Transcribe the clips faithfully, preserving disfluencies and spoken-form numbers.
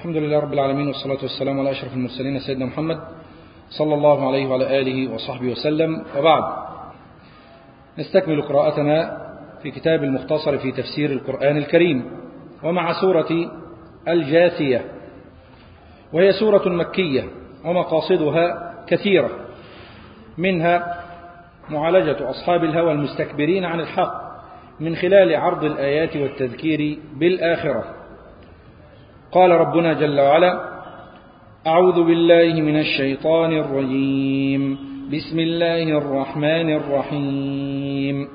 الحمد لله رب العالمين، والصلاة والسلام على أشرف المرسلين سيدنا محمد صلى الله عليه وعلى آله وصحبه وسلم، وبعد. نستكمل قراءتنا في كتاب المختصر في تفسير القرآن الكريم، ومع سورة الجاثية، وهي سورة مكية ومقاصدها كثيرة، منها معالجة أصحاب الهوى المستكبرين عن الحق من خلال عرض الآيات والتذكير بالآخرة. قال ربنا جل وعلا: أعوذ بالله من الشيطان الرجيم، بسم الله الرحمن الرحيم.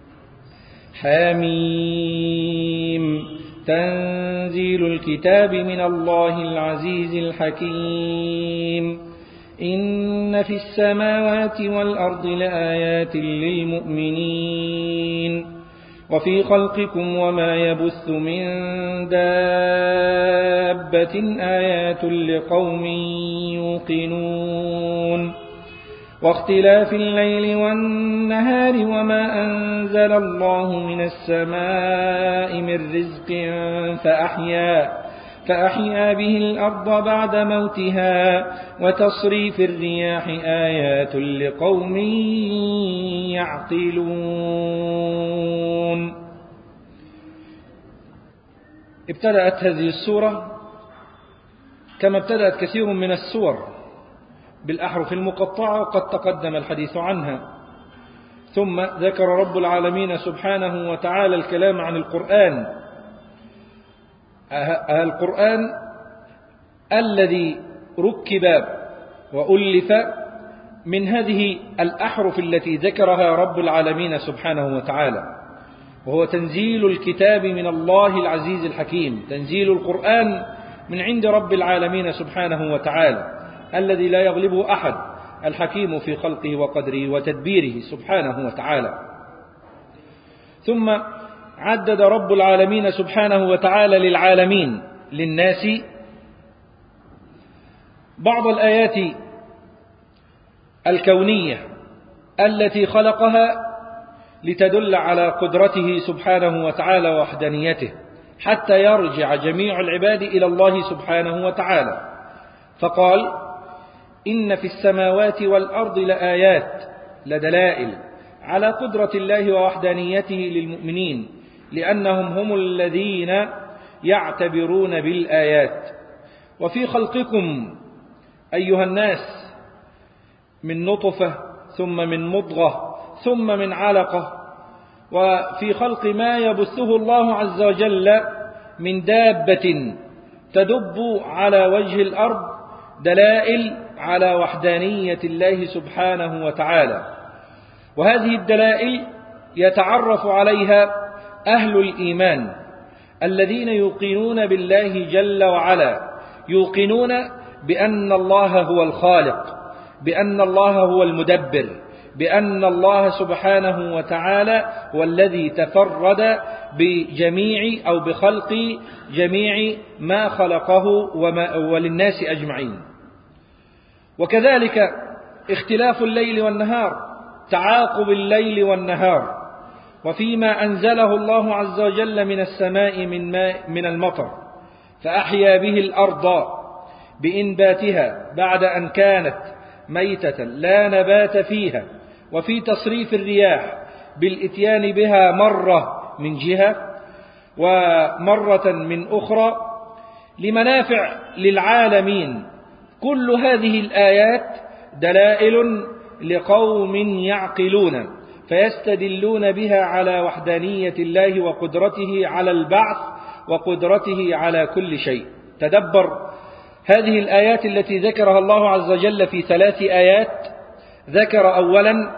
حميم، تنزيل الكتاب من الله العزيز الحكيم. إن في السماوات والأرض لآيات للمؤمنين، وفي خلقكم وما يبث من دابة آيات لقوم يوقنون. واختلاف الليل والنهار وما أنزل الله من السماء من رزق فأحيا فأحيا به الأرض بعد موتها، وتصريف الرياح آيات لقوم يعقلون. ابتدأت هذه السورة كما ابتدأت كثير من السور بالأحرف المقطعة، وقد تقدم الحديث عنها. ثم ذكر رب العالمين سبحانه وتعالى الكلام عن القرآن، القرآن الذي ركب وألف من هذه الأحرف التي ذكرها رب العالمين سبحانه وتعالى، وهو تنزيل الكتاب من الله العزيز الحكيم. تنزيل القرآن من عند رب العالمين سبحانه وتعالى الذي لا يغلبه أحد، الحكيم في خلقه وقدره وتدبيره سبحانه وتعالى. ثم عدد رب العالمين سبحانه وتعالى للعالمين للناس بعض الآيات الكونية التي خلقها لتدل على قدرته سبحانه وتعالى ووحدانيته، حتى يرجع جميع العباد إلى الله سبحانه وتعالى. فقال: إن في السماوات والأرض لآيات، لدلائل على قدرة الله ووحدانيته للمؤمنين، لأنهم هم الذين يعتبرون بالآيات. وفي خلقكم أيها الناس، من نطفة ثم من مضغة ثم من علقة، وفي خلق ما يبثه الله عز وجل من دابة تدب على وجه الأرض دلائل على وحدانية الله سبحانه وتعالى. وهذه الدلائل يتعرف عليها أهل الإيمان الذين يوقنون بالله جل وعلا، يوقنون بأن الله هو الخالق، بأن الله هو المدبر، بأن الله سبحانه وتعالى هو الذي تفرد بجميع أو بخلق جميع ما خلقه وما وللناس أجمعين. وكذلك اختلاف الليل والنهار، تعاقب الليل والنهار، وفيما أنزله الله عز وجل من السماء من ماء من المطر، فأحيا به الأرض بإنباتها بعد أن كانت ميتة لا نبات فيها، وفي تصريف الرياح بالإتيان بها مرة من جهة ومرة من أخرى لمنافع للعالمين. كل هذه الآيات دلائل لقوم يعقلون، فيستدلون بها على وحدانية الله وقدرته على البعث وقدرته على كل شيء. تدبر هذه الآيات التي ذكرها الله عز وجل في ثلاث آيات. ذكر أولا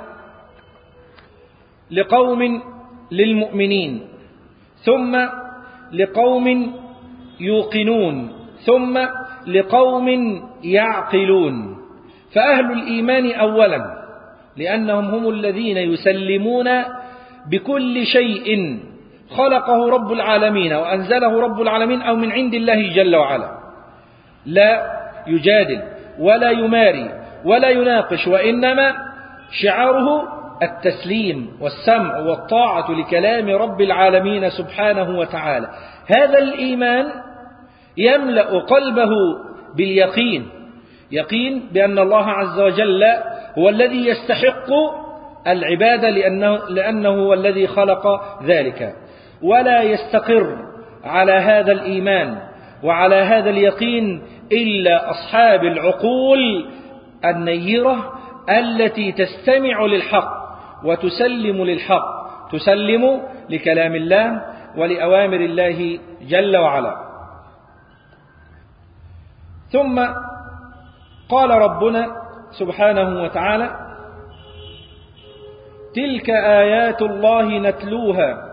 لقوم للمؤمنين، ثم لقوم يوقنون، ثم لقوم يعقلون. فأهل الإيمان أولا، لأنهم هم الذين يسلمون بكل شيء خلقه رب العالمين وأنزله رب العالمين أو من عند الله جل وعلا، لا يجادل ولا يماري ولا يناقش، وإنما شعاره التسليم والسمع والطاعة لكلام رب العالمين سبحانه وتعالى. هذا الإيمان يملأ قلبه باليقين، يقين بأن الله عز وجل هو الذي يستحق العبادة لأنه, لأنه هو الذي خلق ذلك، ولا يستقر على هذا الإيمان وعلى هذا اليقين إلا أصحاب العقول النيرة التي تستمع للحق وتسلم للحق، تسلم لكلام الله ولأوامر الله جل وعلا. ثم قال ربنا سبحانه وتعالى: تلك آيات الله نتلوها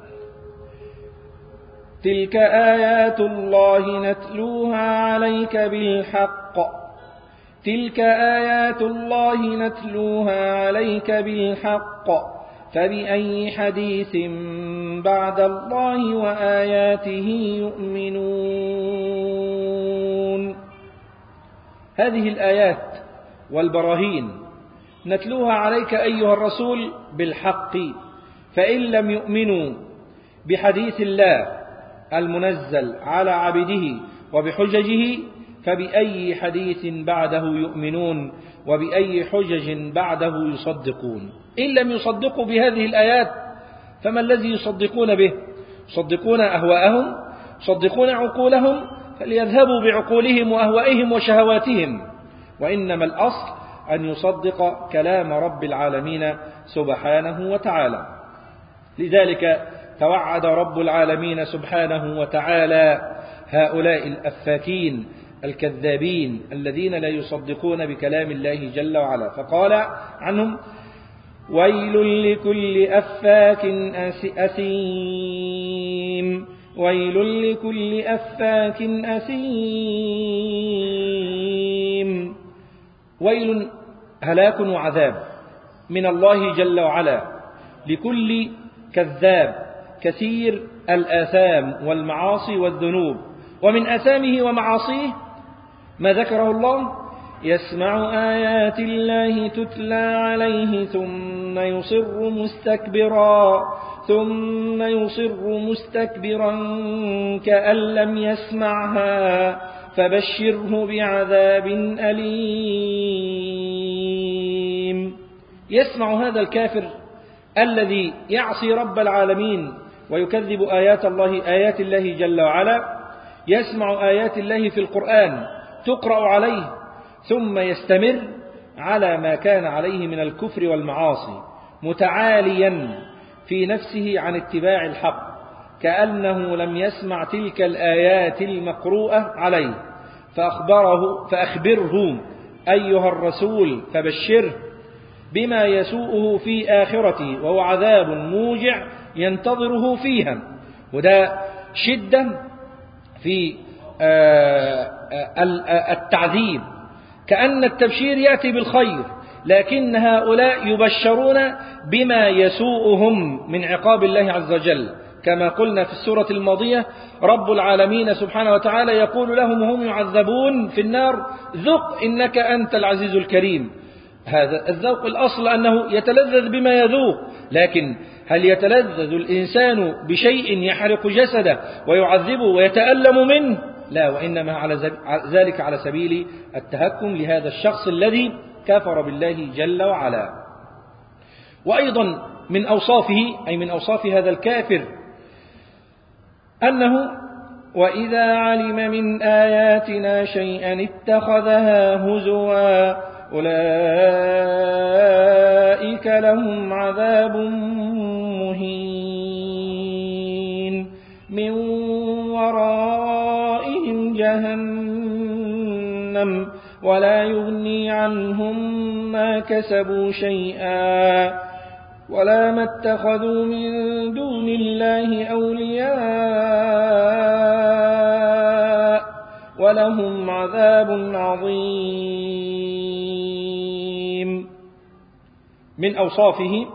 تلك آيات الله نتلوها عليك بالحق تلك آيات الله نتلوها عليك بالحق فبأي حديث بعد الله وآياته يؤمنون. هذه الآيات والبراهين نتلوها عليك أيها الرسول بالحق، فإن لم يؤمنوا بحديث الله المنزل على عبده وبحججه فبأي حديث بعده يؤمنون وبأي حجج بعده يصدقون. إن لم يصدقوا بهذه الآيات فما الذي يصدقون به؟ يصدقون أهواءهم، يصدقون عقولهم، فليذهبوا بعقولهم وأهوائهم وشهواتهم، وإنما الأصل أن يصدق كلام رب العالمين سبحانه وتعالى. لذلك توعد رب العالمين سبحانه وتعالى هؤلاء الأفاكين الكذابين الذين لا يصدقون بكلام الله جل وعلا، فقال عنهم: ويل لكل أفاك أثيم ويل لكل أفاك أثيم. ويل هلاك وعذاب من الله جل وعلا لكل كذاب كثير الآثام والمعاصي والذنوب. ومن آثامه ومعاصيه ما ذكره الله: يسمع آيات الله تتلى عليه ثم يصر مستكبرا ثم يصر مستكبرا كأن لم يسمعها فبشره بعذاب أليم. يسمع هذا الكافر الذي يعصي رب العالمين ويكذب آيات الله آيات الله جل وعلا، يسمع آيات الله في القرآن تقرأ عليه ثم يستمر على ما كان عليه من الكفر والمعاصي، متعاليا في نفسه عن اتباع الحق كأنه لم يسمع تلك الآيات المقروءة عليه. فأخبره فأخبره أيها الرسول، فبشره بما يسوءه في آخرته، وهو عذاب موجع ينتظره فيها. وده شدة في التعذيب، كأن التبشير يأتي بالخير، لكن هؤلاء يبشرون بما يسوءهم من عقاب الله عز وجل. كما قلنا في السورة الماضية: رب العالمين سبحانه وتعالى يقول لهم وهم يعذبون في النار: ذق إنك أنت العزيز الكريم. هذا الذوق الأصل أنه يتلذذ بما يذوق، لكن هل يتلذذ الإنسان بشيء يحرق جسده ويعذبه ويتألم منه؟ لا، وإنما على ذلك على سبيل التهكم لهذا الشخص الذي كفر بالله جل وعلا. وأيضا من أوصافه، أي من أوصاف هذا الكافر، أنه وإذا علم من آياتنا شيئا اتخذها هزوا أولئك لهم عذاب مهين من ورائهم جهنم ولا يغني عنهم ما كسبوا شيئا ولا ما اتخذوا من دون الله أولياء ولهم عذاب عظيم. من أوصافه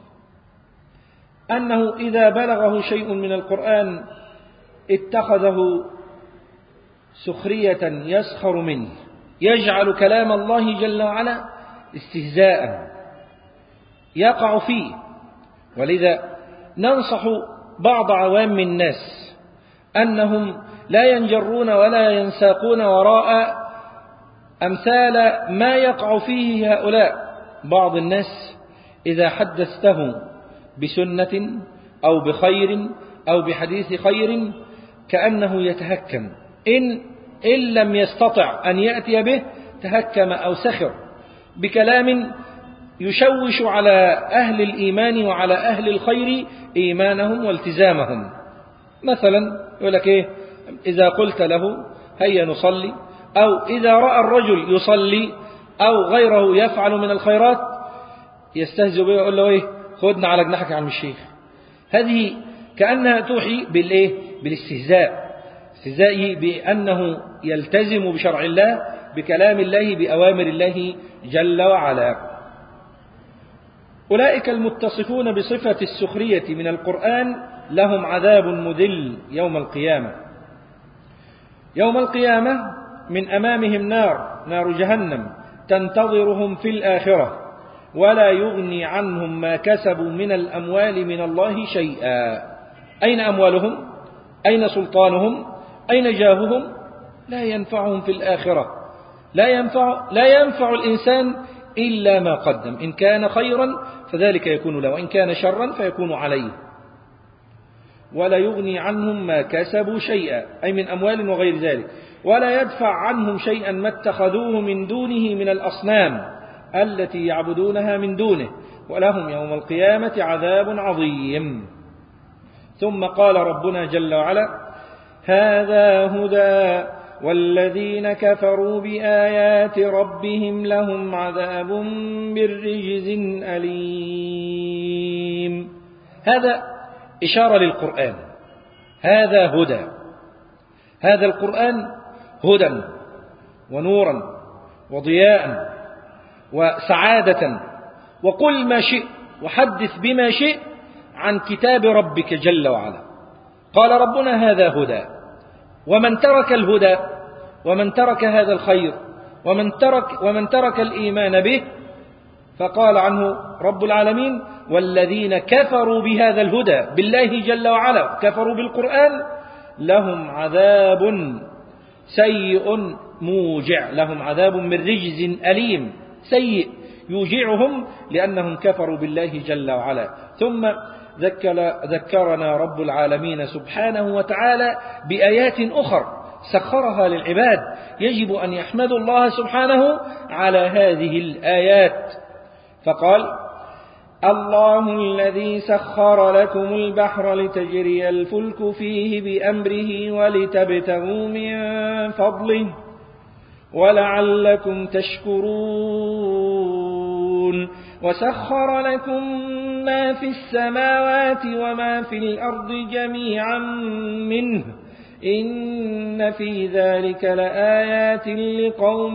أنه إذا بلغه شيء من القرآن اتخذه سخرية يسخر منه، يجعل كلام الله جل وعلا استهزاء يقع فيه. ولذا ننصح بعض عوام الناس أنهم لا ينجرون ولا ينساقون وراء أمثال ما يقع فيه هؤلاء. بعض الناس إذا حدثته بسنة أو بخير أو بحديث خير كأنه يتهكم، إن, إن لم يستطع أن يأتي به تهكم أو سخر بكلام يشوش على أهل الإيمان وعلى أهل الخير إيمانهم والتزامهم. مثلا يقول لك إيه؟ إذا قلت له هيا نصلي، أو إذا رأى الرجل يصلي أو غيره يفعل من الخيرات يستهزئ به ويقول له إيه؟ خدنا على جناحك يا عم الشيخ. هذه كأنها توحي بالإيه؟ بالاستهزاء، استهزائه بأنه يلتزم بشرع الله، بكلام الله، بأوامر الله جل وعلا. أولئك المتصفون بصفة السخرية من القرآن لهم عذاب مذل يوم القيامة. يوم القيامة من أمامهم نار، نار جهنم تنتظرهم في الآخرة، ولا يغني عنهم ما كسبوا من الأموال من الله شيئا. أين أموالهم؟ أين سلطانهم؟ أين جاههم؟ لا ينفعهم في الآخرة. لا ينفع, لا ينفع الإنسان إلا ما قدم، إن كان خيرا فذلك يكون له، وإن كان شرا فيكون عليه. ولا يغني عنهم ما كسبوا شيئا، أي من أموال وغير ذلك، ولا يدفع عنهم شيئا ما اتخذوه من دونه من الأصنام التي يعبدونها من دونه، ولهم يوم القيامة عذاب عظيم. ثم قال ربنا جل وعلا: هذا هدى والذين كفروا بآيات ربهم لهم عذاب من رجز أليم. هذا إشارة للقرآن، هذا هدى، هذا القرآن هدى ونورا وضياء وسعادة. وقل ما شئت وحدث بما شئت عن كتاب ربك جل وعلا. قال ربنا: هذا هدى. ومن ترك الهدى ومن ترك هذا الخير ومن ترك, ومن ترك الإيمان به، فقال عنه رب العالمين: والذين كفروا بهذا الهدى بالله جل وعلا، كفروا بالقرآن، لهم عذاب سيء موجع، لهم عذاب من رجز أليم سيء يوجعهم لأنهم كفروا بالله جل وعلا. ثم ذكر ذكرنا رب العالمين سبحانه وتعالى بآيات أخر سخرها للعباد، يجب أن يحمدوا الله سبحانه على هذه الآيات. فقال: الله الذي سخر لكم البحر لتجري الفلك فيه بأمره ولتبتغوا من فضله ولعلكم تشكرون، وسخر لكم ما في السماوات وما في الأرض جميعا منه إن في ذلك لآيات لقوم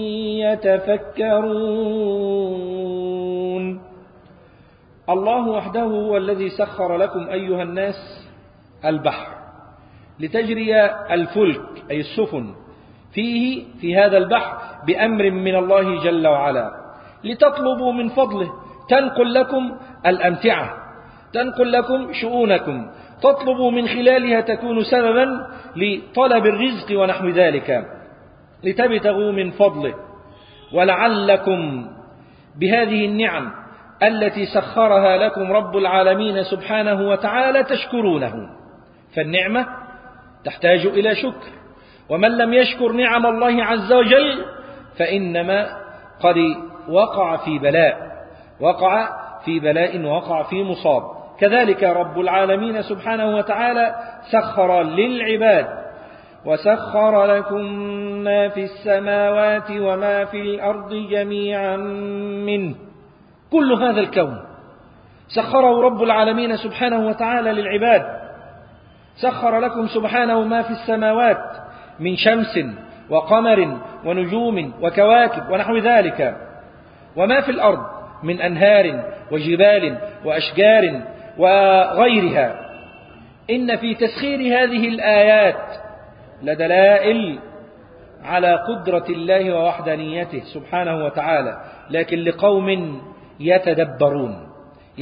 يتفكرون. الله وحده هو الذي سخر لكم أيها الناس البحر لتجري الفلك أي السفن فيه في هذا البحر بأمر من الله جل وعلا، لتطلبوا من فضله، تنقل لكم الأمتعة، تنقل لكم شؤونكم، تطلبوا من خلالها تكون سببا لطلب الرزق ونحو ذلك، لتبتغوا من فضله، ولعلكم بهذه النعم التي سخرها لكم رب العالمين سبحانه وتعالى تشكرونه. فالنعمة تحتاج إلى شكر، ومن لم يشكر نعم الله عز وجل فإنما قد وقع في بلاء، وقع في بلاء وقع في مصاب. كذلك رب العالمين سبحانه وتعالى سخر للعباد: وسخر لكم ما في السماوات وما في الأرض جميعا منه. كل هذا الكون سخره رب العالمين سبحانه وتعالى للعباد. سخر لكم سبحانه ما في السماوات من شمس وقمر ونجوم وكواكب ونحو ذلك، وما في الأرض من أنهار وجبال وأشجار وغيرها. إن في تسخير هذه الآيات لدلائل على قدرة الله ووحدانيته سبحانه وتعالى، لكن لقوم يتدبرون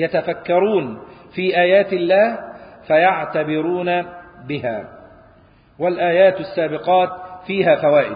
يتفكرون في آيات الله فيعتبرون بها. والآيات السابقات فيها فوائد،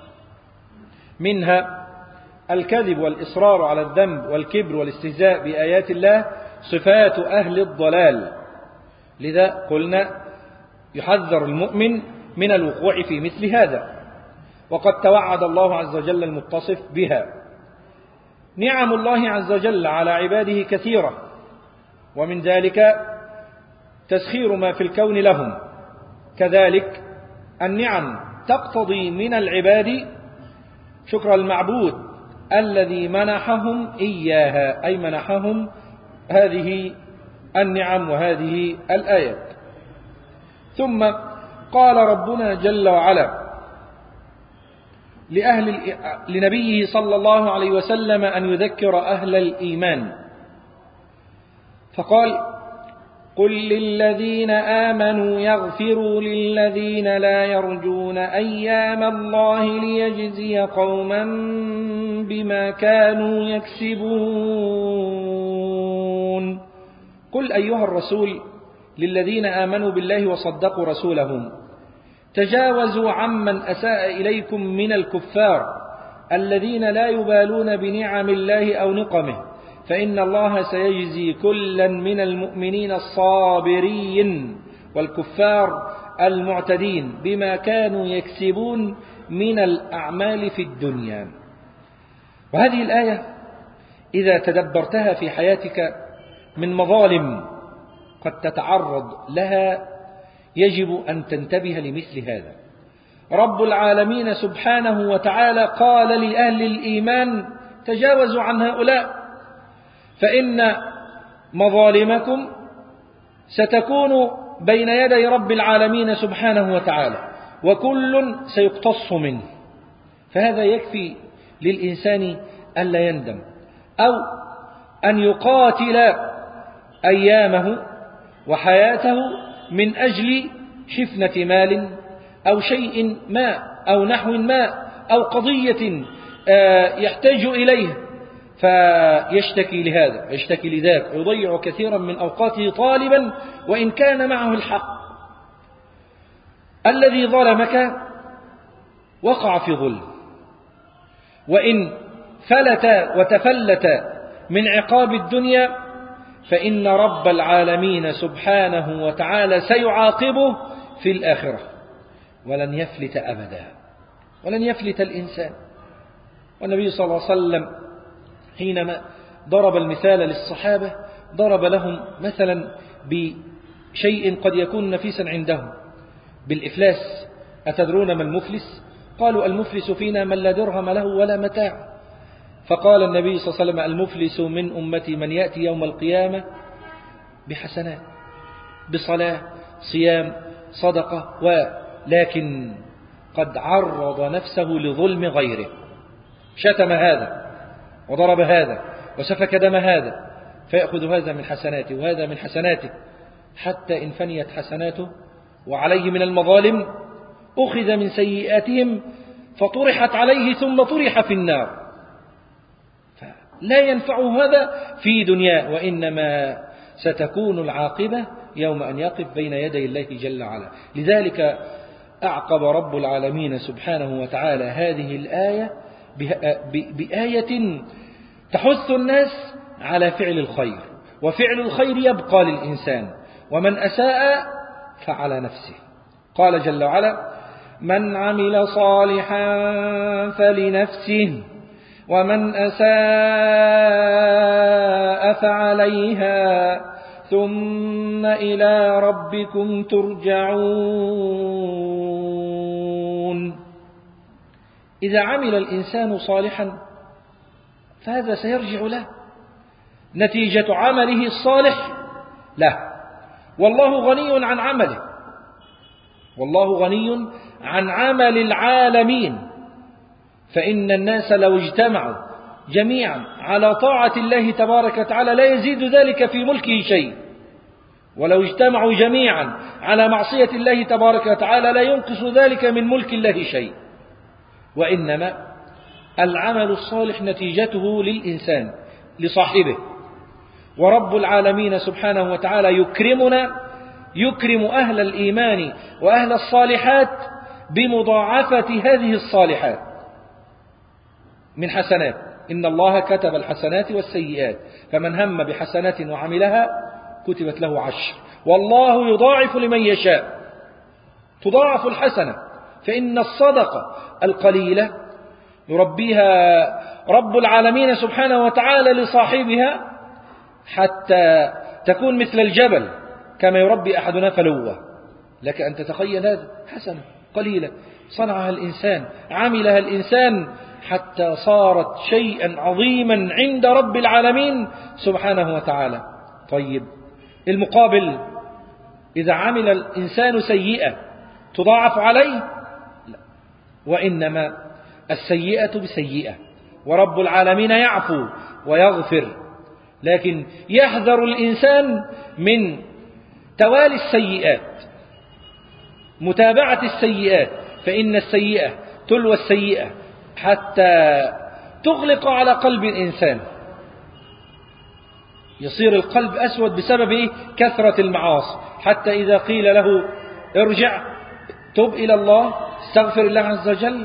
منها الكذب والإصرار على الذنب والكبر والاستهزاء بآيات الله صفات أهل الضلال، لذا قلنا يحذر المؤمن من الوقوع في مثل هذا، وقد توعد الله عز وجل المتصف بها. نعم الله عز وجل على عباده كثيرة، ومن ذلك تسخير ما في الكون لهم، كذلك النعم تقتضي من العباد شكر المعبود الذي منحهم إياها، أي منحهم هذه النعم وهذه الآيات. ثم قال ربنا جل وعلا لأهل لنبيه صلى الله عليه وسلم أن يذكر أهل الإيمان، فقال: قل للذين آمنوا يغفروا للذين لا يرجون أيام الله ليجزي قوما بما كانوا يكسبون. قل أيها الرسول للذين آمنوا بالله وصدقوا رسوله: تجاوزوا عمن أساء إليكم من الكفار الذين لا يبالون بنعم الله أو نقمه، فإن الله سيجزي كلا من المؤمنين الصابرين والكفار المعتدين بما كانوا يكسبون من الأعمال في الدنيا. وهذه الآية إذا تدبرتها في حياتك من مظالم قد تتعرض لها يجب أن تنتبه لمثل هذا. رب العالمين سبحانه وتعالى قال لأهل الإيمان: تجاوزوا عن هؤلاء، فإن مظالمكم ستكون بين يدي رب العالمين سبحانه وتعالى، وكل سيقتص منه. فهذا يكفي للإنسان ألا يندم، أو أن يقاتل أيامه وحياته من أجل حفنة مال أو شيء ما أو نحو ما أو قضية يحتاج إليه، فيشتكي لهذا يشتكي لذاك، يضيع كثيرا من أوقاته طالبا وإن كان معه الحق. الذي ظلمك وقع في ظلم، وإن فلت وتفلت من عقاب الدنيا فإن رب العالمين سبحانه وتعالى سيعاقبه في الآخرة، ولن يفلت أبدا، ولن يفلت الإنسان. والنبي صلى الله عليه وسلم حينما ضرب المثال للصحابة ضرب لهم مثلا بشيء قد يكون نفيسا عندهم، بالإفلاس. أتدرون ما المفلس؟ قالوا: المفلس فينا من لا درهم له ولا متاع. فقال النبي صلى الله عليه وسلم: المفلس من أمتي من يأتي يوم القيامة بحسنات، بصلاة، صيام، صدقة، ولكن قد عرض نفسه لظلم غيره، شتم هذا وضرب هذا وسفك دم هذا، فيأخذ هذا من حسناته وهذا من حسناته، حتى إن فنيت حسناته وعليه من المظالم أخذ من سيئاتهم فطرحت عليه ثم طرح في النار. لا ينفع هذا في دنياه، وإنما ستكون العاقبة يوم أن يقف بين يدي الله جل وعلا. لذلك أعقب رب العالمين سبحانه وتعالى هذه الآية بآية تحث الناس على فعل الخير، وفعل الخير يبقى للإنسان، ومن أساء فعلى نفسه. قال جل وعلا: من عمل صالحا فلنفسه ومن أساء فعليها ثم إلى ربكم ترجعون. إذا عمل الإنسان صالحا فهذا سيرجع له، نتيجة عمله الصالح له، والله غني عن عمله، والله غني عن عمل العالمين. فإن الناس لو اجتمعوا جميعا على طاعة الله تبارك وتعالى لا يزيد ذلك في ملكه شيء، ولو اجتمعوا جميعا على معصية الله تبارك وتعالى لا ينقص ذلك من ملك الله شيء. وإنما العمل الصالح نتيجته للإنسان لصاحبه، ورب العالمين سبحانه وتعالى يكرمنا يكرم أهل الإيمان وأهل الصالحات بمضاعفة هذه الصالحات من حسنات. إن الله كتب الحسنات والسيئات، فمن هم بحسنة وعملها كتبت له عشر، والله يضاعف لمن يشاء. تضاعف الحسنة، فإن الصدقة القليلة يربيها رب العالمين سبحانه وتعالى لصاحبها حتى تكون مثل الجبل كما يربي أحدنا فلوة. لك أن تتخيل هذا، حسنة قليلة صنعها الإنسان، عملها الإنسان حتى صارت شيئا عظيما عند رب العالمين سبحانه وتعالى. طيب المقابل، إذا عمل الإنسان سيئة تضاعف عليه؟ لا، وإنما السيئة بسيئة، ورب العالمين يعفو ويغفر، لكن يحذر الإنسان من توالي السيئات، متابعة السيئات، فإن السيئة تلوى السيئة حتى تغلق على قلب الإنسان، يصير القلب أسود بسبب كثرة المعاصي، حتى إذا قيل له ارجع تب إلى الله استغفر الله عز وجل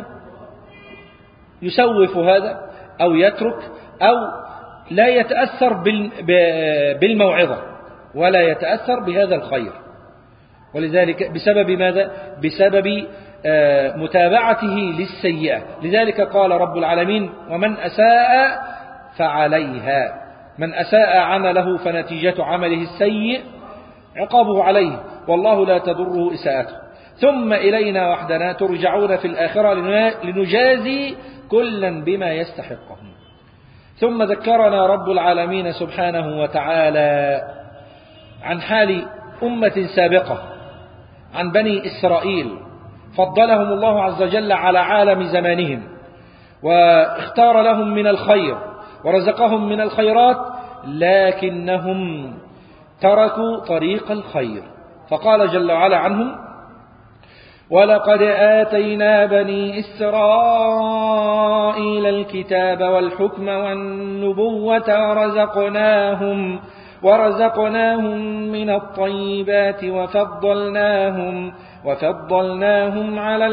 يسوف هذا أو يترك أو لا يتأثر بالموعظة ولا يتأثر بهذا الخير. ولذلك بسبب ماذا؟ بسبب متابعته للسيئة. لذلك قال رب العالمين ومن أساء فعليها، من أساء عمله فنتيجة عمله السيء عقابه عليه، والله لا تضره إساءته، ثم إلينا وحدنا ترجعون في الآخرة لنجازي كلا بما يستحقه. ثم ذكرنا رب العالمين سبحانه وتعالى عن حال أمة سابقة، عن بني إسرائيل، فضلهم الله عز وجل على عالم زمانهم، واختار لهم من الخير ورزقهم من الخيرات، لكنهم تركوا طريق الخير. فقال جل وعلا عنهم ولقد آتينا بني إسرائيل الكتاب والحكم والنبوة ورزقناهم ورزقناهم من الطيبات وفضلناهم وفضلناهم على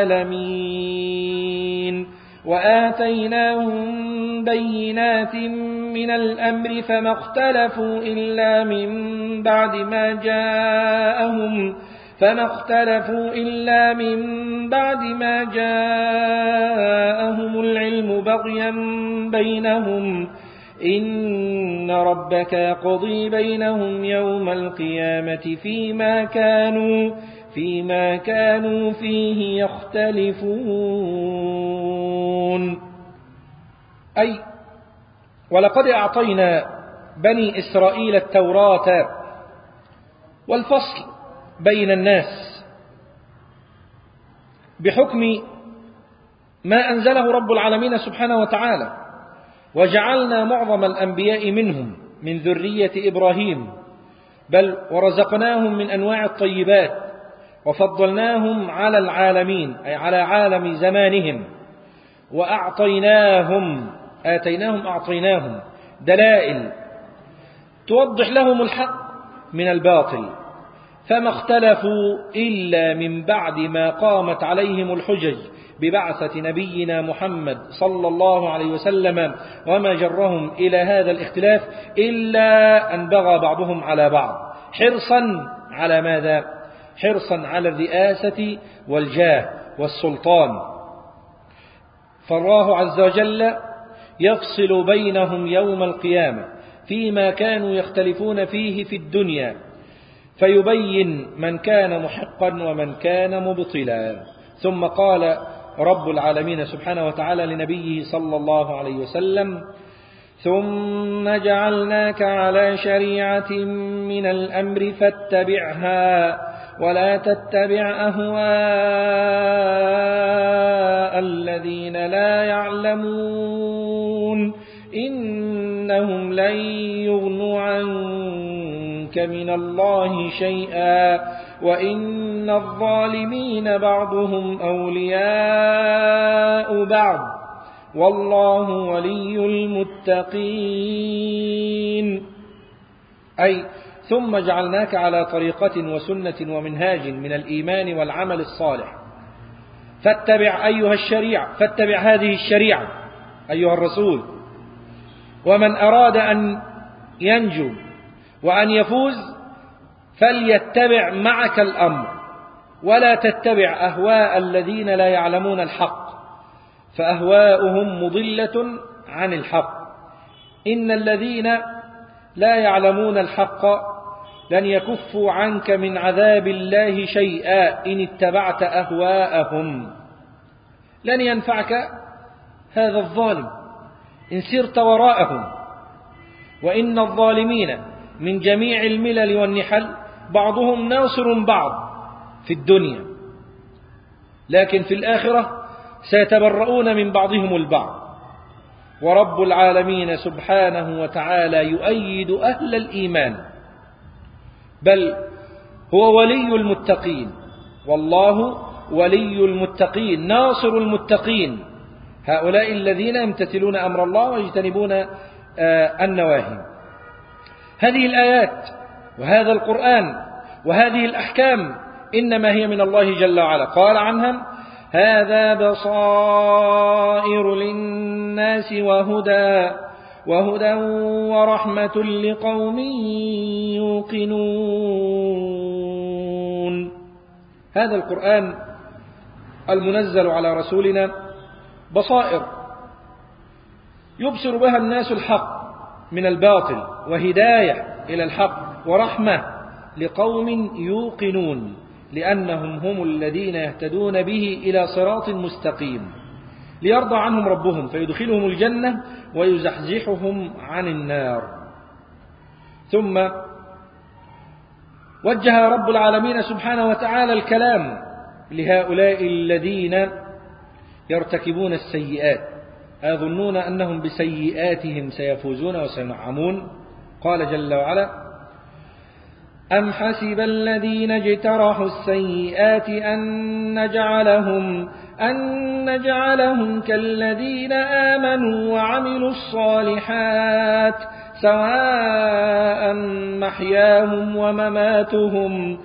العالمين وآتيناهم بينات من الأمر فما اختلفوا إلا من بعد ما جاءهم فما اختلفوا إلا من بعد ما جاءهم العلم بغيا بينهم إن ربك يقضي بينهم يوم القيامة فيما كانوا فيما كانوا فيه يختلفون. أي ولقد أعطينا بني إسرائيل التوراة والفصل بين الناس بحكم ما أنزله رب العالمين سبحانه وتعالى، وجعلنا معظم الأنبياء منهم من ذرية إبراهيم، بل ورزقناهم من أنواع الطيبات وفضلناهم على العالمين أي على عالم زمانهم، وأعطيناهم آتيناهم أعطيناهم دلائل توضح لهم الحق من الباطل، فما اختلفوا إلا من بعد ما قامت عليهم الحجج ببعثة نبينا محمد صلى الله عليه وسلم، وما جرهم إلى هذا الاختلاف إلا أن بغى بعضهم على بعض حرصا على ماذا؟ حرصا على الرئاسة والجاه والسلطان. فالله عز وجل يفصل بينهم يوم القيامة فيما كانوا يختلفون فيه في الدنيا، فيبين من كان محقا ومن كان مبطلا. ثم قال رب العالمين سبحانه وتعالى لنبيه صلى الله عليه وسلم ثم جعلناك على شريعة من الأمر فاتبعها ولا تتبع أهواء الذين لا يعلمون إنهم لن يغنوا عنك من الله شيئا وإن الظالمين بعضهم أولياء بعض والله ولي المتقين. أي ثم جعلناك على طريقة وسنة ومنهاج من الإيمان والعمل الصالح فاتبع أيها الشريعة فاتبع هذه الشريعة أيها الرسول. ومن أراد أن ينجو وأن يفوز فليتبع معك الأمر، ولا تتبع أهواء الذين لا يعلمون الحق فأهواؤهم مضلة عن الحق. إن الذين لا يعلمون الحق لن يكفوا عنك من عذاب الله شيئا إن اتبعت أهواءهم. لن ينفعك هذا الظالم إن سرت وراءهم، وإن الظالمين من جميع الملل والنحل بعضهم ناصر بعض في الدنيا، لكن في الآخرة سيتبرؤون من بعضهم البعض. ورب العالمين سبحانه وتعالى يؤيد أهل الإيمان، بل هو ولي المتقين، والله ولي المتقين ناصر المتقين، هؤلاء الذين يمتثلون أمر الله ويجتنبون النواهي. هذه الآيات وهذا القرآن وهذه الأحكام إنما هي من الله جل وعلا. قال عنها: هذا بصائر للناس وهدى وهدى ورحمة لقوم يوقنون. هذا القرآن المنزل على رسولنا بصائر يبصر بها الناس الحق من الباطل، وهداية إلى الحق، ورحمة لقوم يوقنون، لأنهم هم الذين يهتدون به إلى صراط مستقيم ليرضى عنهم ربهم فيدخلهم الجنة ويزحزحهم عن النار. ثم وجه رب العالمين سبحانه وتعالى الكلام لهؤلاء الذين يرتكبون السيئات أيظنون أنهم بسيئاتهم سيفوزون وسينعمون. قال جل وعلا: أم حسب الذين اجترحوا السيئات أن نجعلهم أن نجعلهم كالذين آمنوا وعملوا الصالحات سواء محياهم ومماتهم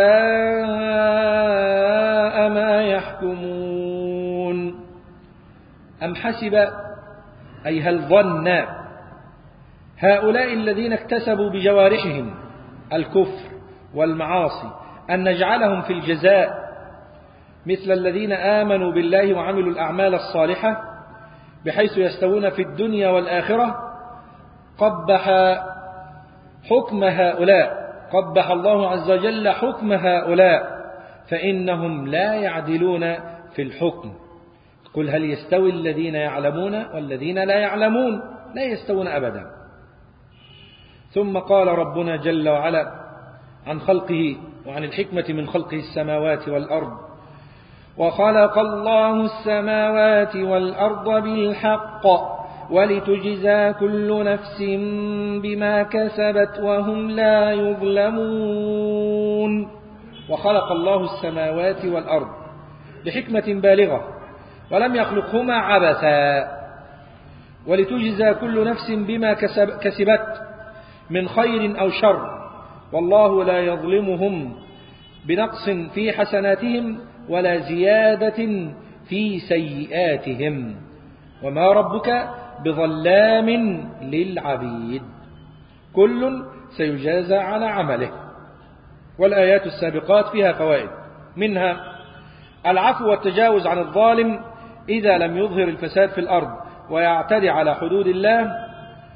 ساء ما يحكمون. أم حسب أي هل ظن هؤلاء الذين اكتسبوا بجوارحهم الكفر والمعاصي أن نجعلهم في الجزاء مثل الذين آمنوا بالله وعملوا الأعمال الصالحة بحيث يستوون في الدنيا والآخرة؟ قبح حكم هؤلاء، قبح الله عز وجل حكم هؤلاء، فإنهم لا يعدلون في الحكم. قل هل يستوي الذين يعلمون والذين لا يعلمون؟ لا يستوون أبدا. ثم قال ربنا جل وعلا عن خلقه وعن الحكمة من خلقه السماوات والأرض: وخلق الله السماوات والأرض بالحق ولتجزى كل نفس بما كسبت وهم لا يظلمون. وخلق الله السماوات والأرض بحكمة بالغة ولم يخلقهما عبثا، ولتجزى كل نفس بما كسبت من خير أو شر، والله لا يظلمهم بنقص في حسناتهم ولا زيادة في سيئاتهم، وما ربك بظلام للعبيد، كل سيجازى على عمله. والآيات السابقات فيها فوائد، منها العفو والتجاوز عن الظالم إذا لم يظهر الفساد في الأرض ويعتدي على حدود الله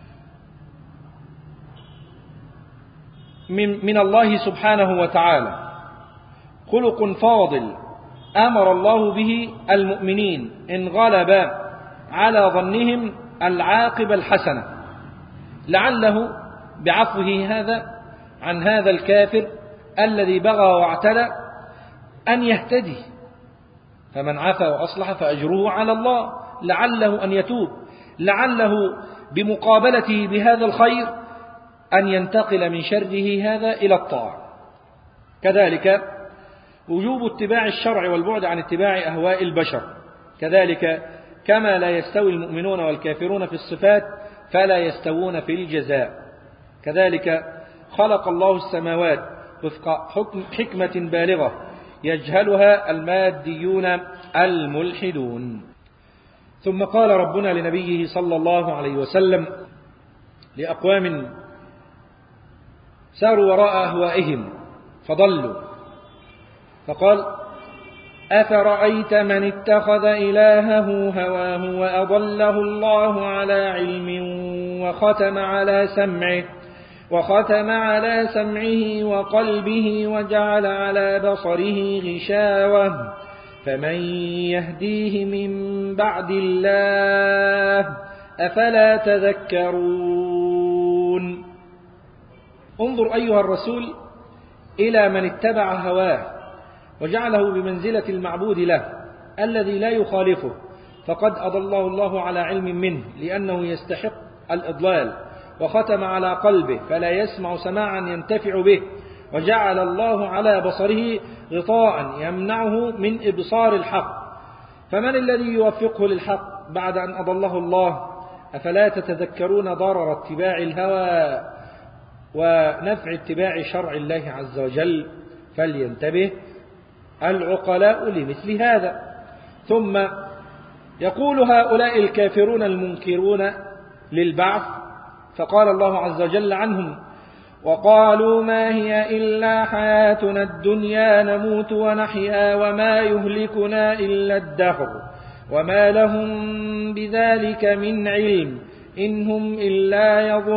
من, من الله سبحانه وتعالى، خلق فاضل أمر الله به المؤمنين إن غلب على ظنهم العاقبة الحسنة، لعله بعفوه هذا عن هذا الكافر الذي بغى واعتدى أن يهتدي، فمن عفا وأصلح فأجره على الله، لعله أن يتوب، لعله بمقابلته بهذا الخير أن ينتقل من شره هذا إلى الطاعة. كذلك وجوب اتباع الشرع والبعد عن اتباع أهواء البشر، كذلك كما لا يستوي المؤمنون والكافرون في الصفات فلا يستوون في الجزاء. كذلك خلق الله السماوات وفق حكم حكمة بالغة يجهلها الماديون الملحدون. ثم قال ربنا لنبيه صلى الله عليه وسلم لأقوام ساروا وراء أهوائهم فضلوا، فقال: أفرأيت من اتخذ إلهه هواه وأضله الله على علم وختم على سمعه وختم على سمعه وقلبه وجعل على بصره غشاوة فمن يهديه من بعد الله أفلا تذكرون. انظر أيها الرسول إلى من اتبع هواه وجعله بمنزلة المعبود له الذي لا يخالفه، فقد أضله الله على علم منه لأنه يستحق الإضلال، وختم على قلبه فلا يسمع سماعا ينتفع به، وجعل الله على بصره غطاء يمنعه من إبصار الحق. فمن الذي يوفقه للحق بعد أن أضله الله؟ أفلا تتذكرون ضرر اتباع الهوى ونفع اتباع شرع الله عز وجل؟ فلينتبه العقلاء لمثل هذا. ثم يقول هؤلاء الكافرون المنكرون للبعث، فقال الله عز وجل عنهم: وقالوا ما هي إلا حياتنا الدنيا نموت ونحيا وما يهلكنا إلا الدهر وما لهم بذلك من علم إن هم إلا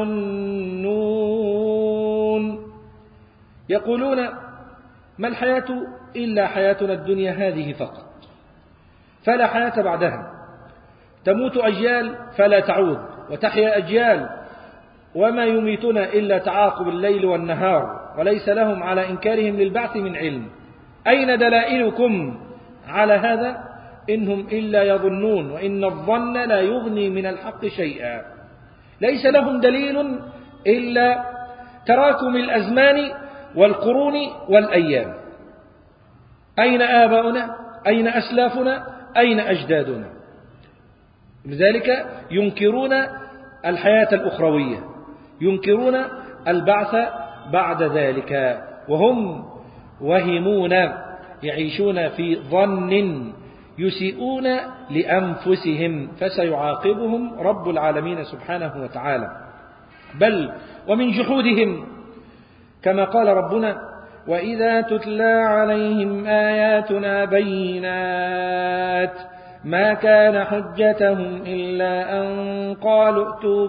يظنون. يقولون ما الحياة إلا حياتنا الدنيا هذه فقط، فلا حياة بعدها، تموت أجيال فلا تعود وتحيا أجيال، وما يميتنا إلا تعاقب الليل والنهار، وليس لهم على إنكارهم للبعث من علم. أين دلائلكم على هذا؟ إنهم إلا يظنون، وإن الظن لا يغني من الحق شيئا. ليس لهم دليل إلا تراكم الأزمان والقرون والأيام. أين آباؤنا؟ أين أسلافنا؟ أين أجدادنا؟ لذلك ينكرون الحياة الأخروية، ينكرون البعث بعد ذلك، وهم وهمون يعيشون في ظن يسيئون لأنفسهم، فسيعاقبهم رب العالمين سبحانه وتعالى. بل ومن جحودهم كما قال ربنا: وإذا تتلى عليهم آياتنا بينات ما كان حجتهم إلا أن قالوا ائتوا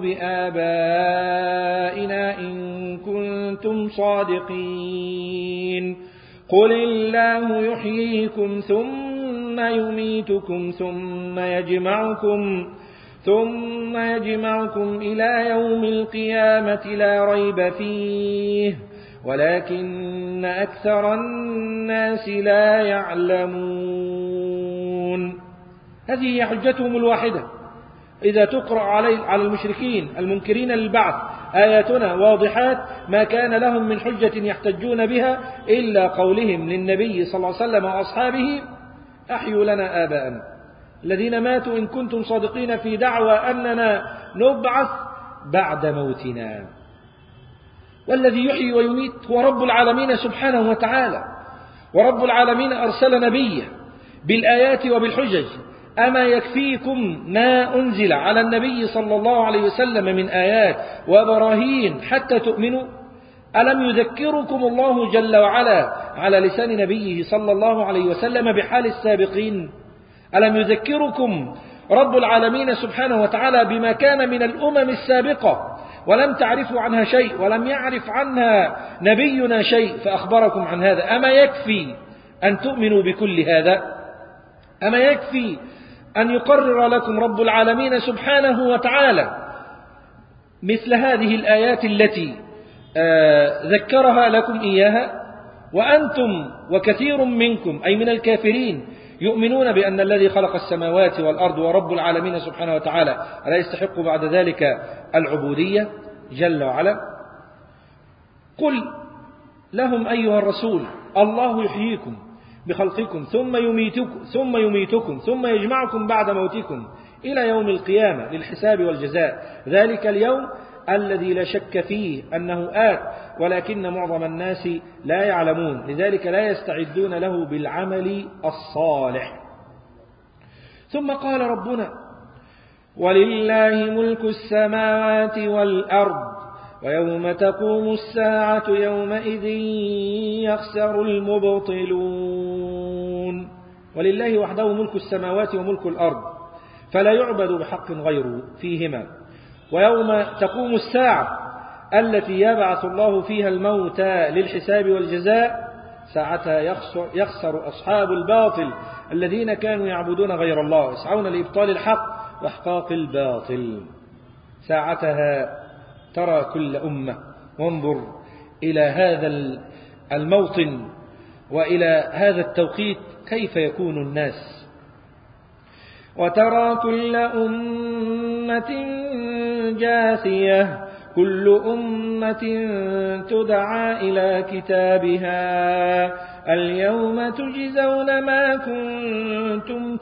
بآبائنا إن كنتم صادقين قل الله يحييكم ثم يميتكم ثم يجمعكم ثم يجمعكم إلى يوم القيامة لا ريب فيه ولكن أكثر الناس لا يعلمون. هذه هي حجتهم الواحدة. إذا تقرأ على المشركين المنكرين للبعث آياتنا واضحات ما كان لهم من حجة يحتجون بها إلا قولهم للنبي صلى الله عليه وسلم وأصحابه: أحيوا لنا آباءنا الذين ماتوا إن كنتم صادقين في دعوى أننا نبعث بعد موتنا. والذي يحيي ويميت هو رب العالمين سبحانه وتعالى، ورب العالمين أرسل نبيه بالآيات وبالحجج. أما يكفيكم ما أنزل على النبي صلى الله عليه وسلم من آيات وبراهين حتى تؤمنوا؟ ألم يذكركم الله جل وعلا على لسان نبيه صلى الله عليه وسلم بحال السابقين؟ ألم يذكركم رب العالمين سبحانه وتعالى بما كان من الأمم السابقة ولم تعرفوا عنها شيء ولم يعرف عنها نبينا شيء فأخبركم عن هذا؟ أما يكفي أن تؤمنوا بكل هذا؟ أما يكفي أن يقرر لكم رب العالمين سبحانه وتعالى مثل هذه الآيات التي ذكرها لكم إياها؟ وأنتم وكثير منكم أي من الكافرين يؤمنون بأن الذي خلق السماوات والأرض ورب العالمين سبحانه وتعالى ألا يستحق بعد ذلك العبودية جل وعلا؟ قل لهم أيها الرسول: الله يحييكم بخلقكم ثم يميتكم ثم يميتكم ثم يجمعكم بعد موتكم إلى يوم القيامة للحساب والجزاء، ذلك اليوم الذي لا شك فيه أنه آت، ولكن معظم الناس لا يعلمون، لذلك لا يستعدون له بالعمل الصالح. ثم قال ربنا: ولله ملك السماوات والأرض ويوم تقوم الساعة يومئذ يخسر المبطلون. ولله وحده ملك السماوات وملك الأرض، فلا يعبد بحق غيره فيهما. ويوم تقوم الساعة التي يبعث الله فيها الموتى للحساب والجزاء، ساعتها يخسر, يخسر أصحاب الباطل الذين كانوا يعبدون غير الله، يسعون لإبطال الحق واحقاق الباطل. ساعتها ترى كل أمة، وانظر إلى هذا الموطن وإلى هذا التوقيت كيف يكون الناس. وترى كل أمة جاثية، كل أمة تدعى إلى كتابها اليوم تجزون ما كنتم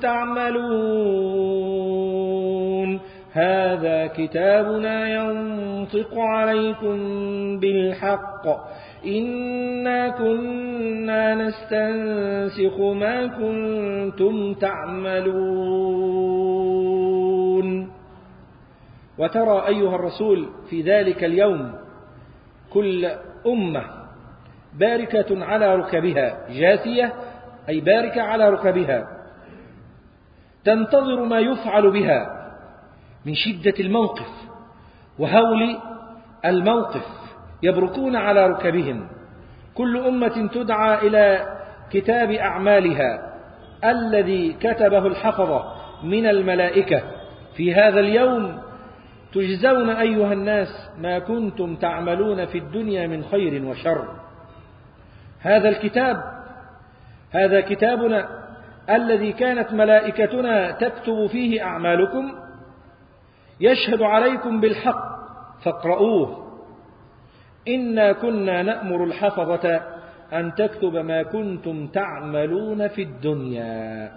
تعملون، هذا كتابنا ينطق عليكم بالحق إنا كنا نستنسخ ما كنتم تعملون. وترى أيها الرسول في ذلك اليوم كل أمة باركة على ركبها، جاثية أي باركة على ركبها، تنتظر ما يفعل بها من شدة الموقف وهول الموقف، يبركون على ركبهم. كل أمة تدعى إلى كتاب أعمالها الذي كتبه الحفظة من الملائكة. في هذا اليوم تجزون أيها الناس ما كنتم تعملون في الدنيا من خير وشر. هذا الكتاب، هذا كتابنا الذي كانت ملائكتنا تكتب فيه أعمالكم، يشهد عليكم بالحق فاقرؤوه. إنا كنا نأمر الحفظة أن تكتب ما كنتم تعملون في الدنيا.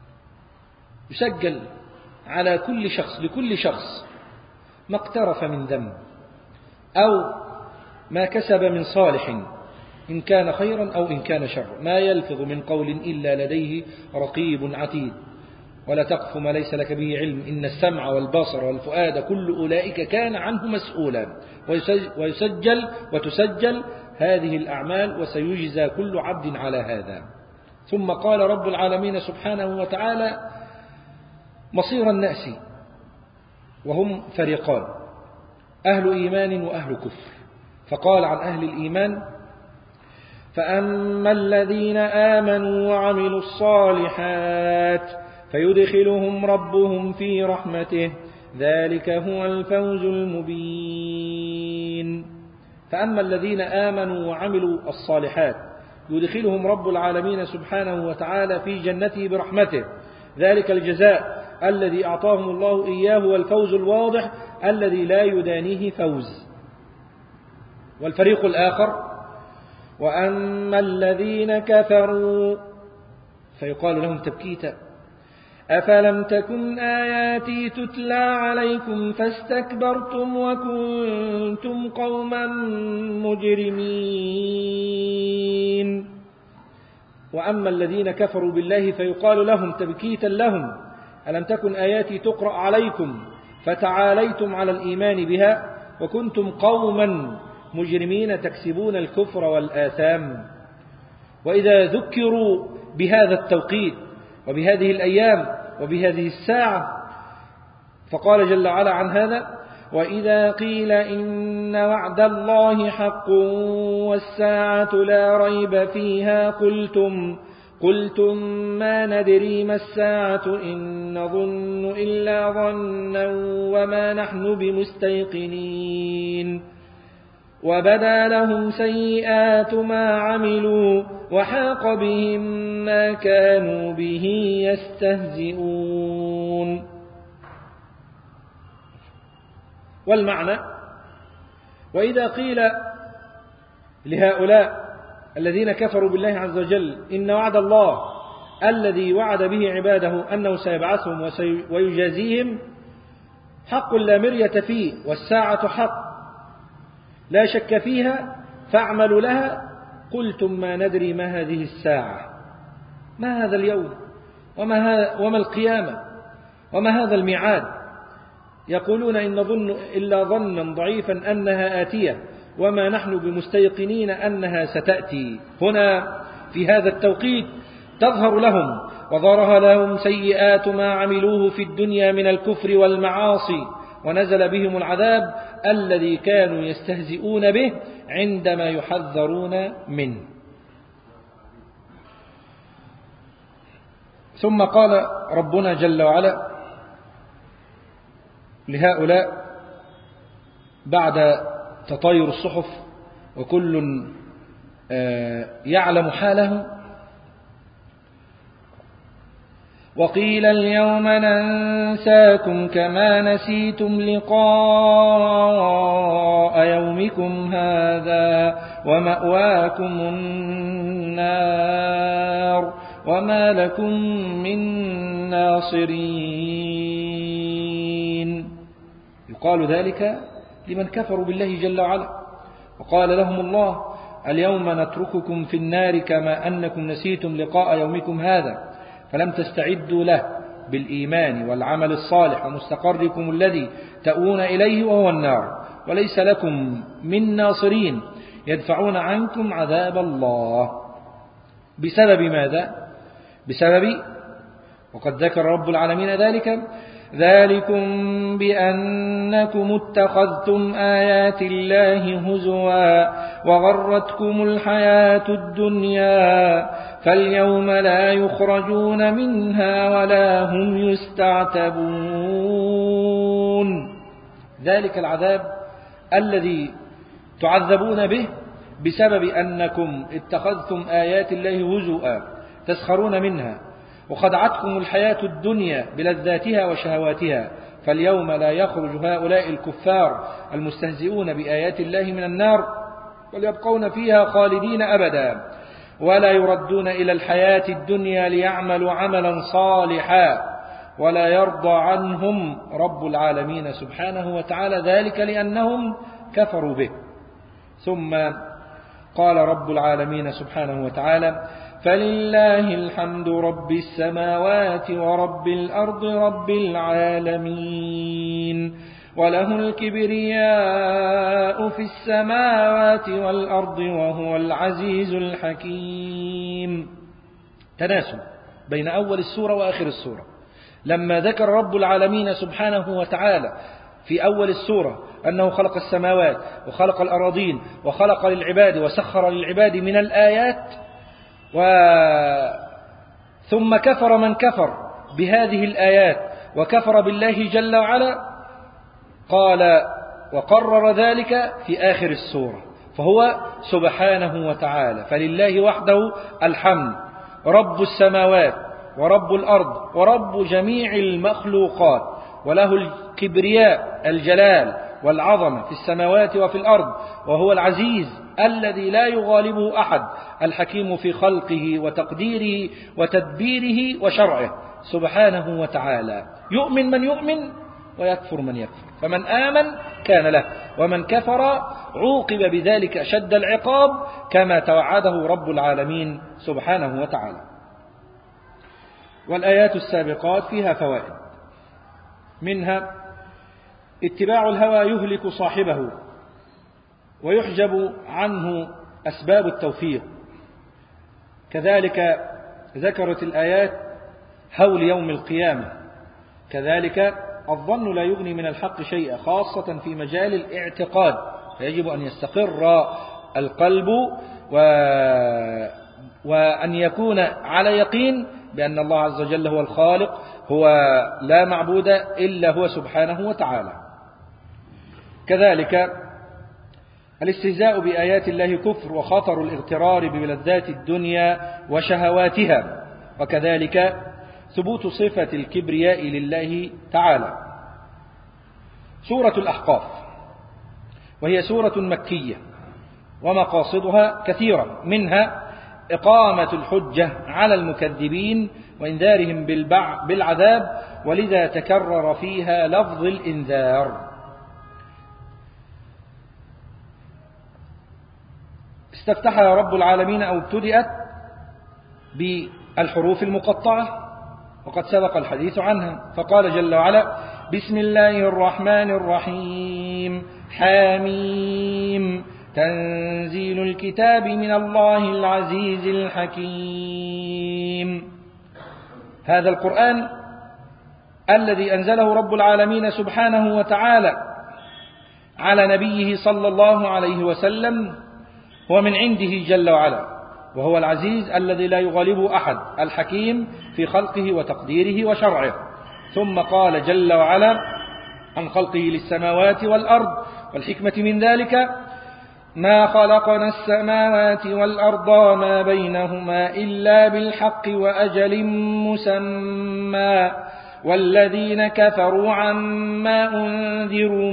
يسجل على كل شخص، لكل شخص ما اقترف من ذنب أو ما كسب من صالح، إن كان خيرا أو إن كان شرا، ما يلفظ من قول إلا لديه رقيب عتيد. ولا تقف ما ليس لك به علم، إن السمع والبصر والفؤاد كل أولئك كان عنه مسؤولا. ويسجل وتسجل هذه الأعمال، وسيجزى كل عبد على هذا. ثم قال رب العالمين سبحانه وتعالى مصير الناس، وهم فريقان: أهل إيمان وأهل كفر. فقال عن أهل الإيمان: فأما الذين آمنوا وعملوا الصالحات فيدخلهم ربهم في رحمته ذلك هو الفوز المبين. فأما الذين آمنوا وعملوا الصالحات يدخلهم رب العالمين سبحانه وتعالى في جنته برحمته، ذلك الجزاء الذي أعطاهم الله إياه والفوز الواضح الذي لا يدانيه فوز. والفريق الآخر: وأما الذين كفروا فيقال لهم تبكيتا: أفلم تكن آياتي تتلى عليكم فاستكبرتم وكنتم قوما مجرمين. وأما الذين كفروا بالله فيقال لهم تبكيتا لهم: ألم تكن آياتي تقرأ عليكم فتعاليتم على الإيمان بها وكنتم قوما مجرمين تكسبون الكفر والآثام. وإذا ذكروا بهذا التوقيت وبهذه الأيام وبهذه الساعة فقال جل وعلا عن هذا: وإذا قيل إن وعد الله حق والساعة لا ريب فيها قلتم قلتم ما ندري ما الساعة إن نظن إلا ظنا وما نحن بمستيقنين وبدا لهم سيئات ما عملوا وحاق بهم ما كانوا به يستهزئون. والمعنى: وإذا قيل لهؤلاء الذين كفروا بالله عز وجل إن وعد الله الذي وعد به عباده أنه سيبعثهم ويجازيهم حق لا مرية فيه، والساعة حق لا شك فيها فاعملوا لها. قلتم ما ندري ما هذه الساعة، ما هذا اليوم، وما, ها وما القيامة، وما هذا الميعاد. يقولون إن نظن إلا ظنا ضعيفا أنها آتية وما نحن بمستيقنين أنها ستأتي. هنا في هذا التوقيت تظهر لهم وظهر لهم سيئات ما عملوه في الدنيا من الكفر والمعاصي، ونزل بهم العذاب الذي كانوا يستهزئون به عندما يحذرون منه. ثم قال ربنا جل وعلا لهؤلاء بعد تطاير الصحف وكل يعلم حاله: وقيل اليوم ننساكم كما نسيتم لقاء يومكم هذا ومأواكم النار وما لكم من ناصرين. يقال ذلك لمن كفروا بالله جل وعلا، وقال لهم الله: اليوم نترككم في النار كما أنكم نسيتم لقاء يومكم هذا فلم تستعدوا له بالإيمان والعمل الصالح ومستقركم الذي تأوون إليه وهو النار، وليس لكم من ناصرين يدفعون عنكم عذاب الله. بسبب ماذا؟ بسبب، وقد ذكر رب العالمين ذلك: ذلكم بأنكم اتخذتم آيات الله هزوا وغرتكم الحياة الدنيا فاليوم لا يخرجون منها ولا هم يستعتبون. ذلك العذاب الذي تعذبون به بسبب أنكم اتخذتم آيات الله هزوا تسخرون منها، وخدعتكم الحياة الدنيا بلذاتها وشهواتها، فاليوم لا يخرج هؤلاء الكفار المستهزئون بآيات الله من النار بل يبقون فيها خالدين أبدا، ولا يردون إلى الحياة الدنيا ليعملوا عملا صالحا، ولا يرضى عنهم رب العالمين سبحانه وتعالى، ذلك لأنهم كفروا به. ثم قال رب العالمين سبحانه وتعالى: فلله الحمد رب السماوات ورب الأرض رب العالمين وله الكبرياء في السماوات والأرض وهو العزيز الحكيم. تناسب بين أول السورة وآخر السورة. لما ذكر رب العالمين سبحانه وتعالى في أول السورة أنه خلق السماوات وخلق الأراضين وخلق للعباد وسخر للعباد من الآيات، و ثم كفر من كفر بهذه الآيات وكفر بالله جل وعلا، قال وقرر ذلك في آخر السورة، فهو سبحانه وتعالى فلله وحده الحمد رب السماوات ورب الأرض ورب جميع المخلوقات، وله الكبرياء الجلال والعظمة في السماوات وفي الأرض، وهو العزيز الذي لا يغالبه أحد، الحكيم في خلقه وتقديره وتدبيره وشرعه سبحانه وتعالى. يؤمن من يؤمن ويكفر من يكفر، فمن آمن كان له ومن كفر عوقب بذلك أشد العقاب كما توعده رب العالمين سبحانه وتعالى. والآيات السابقات فيها فوائد، منها اتباع الهوى يهلك صاحبه ويحجب عنه أسباب التوفيق. كذلك ذكرت الآيات هول يوم القيامة. كذلك الظن لا يغني من الحق شيئا، خاصة في مجال الاعتقاد، فيجب أن يستقر القلب و... وأن يكون على يقين بأن الله عز وجل هو الخالق، هو لا معبود إلا هو سبحانه وتعالى. كذلك الاستهزاء بآيات الله كفر وخطر الاغترار بملذات الدنيا وشهواتها، وكذلك ثبوت صفة الكبرياء لله تعالى. سورة الأحقاف وهي سورة مكية ومقاصدها كثيرة، منها إقامة الحجة على المكذبين وإنذارهم بالعذاب، ولذا تكرر فيها لفظ الإنذار. استفتحها رب العالمين أو ابتدأت بالحروف المقطعة وقد سبق الحديث عنها، فقال جل وعلا: بسم الله الرحمن الرحيم، حاميم، تنزيل الكتاب من الله العزيز الحكيم. هذا القرآن الذي أنزله رب العالمين سبحانه وتعالى على نبيه صلى الله عليه وسلم هو من عنده جل وعلا، وهو العزيز الذي لا يغالبه أحد، الحكيم في خلقه وتقديره وشرعه. ثم قال جل وعلا عن خلقه للسماوات والأرض والحكمة من ذلك: ما خلقنا السماوات والأرض وما بينهما إلا بالحق وأجل مسمى والذين كفروا عما أنذروا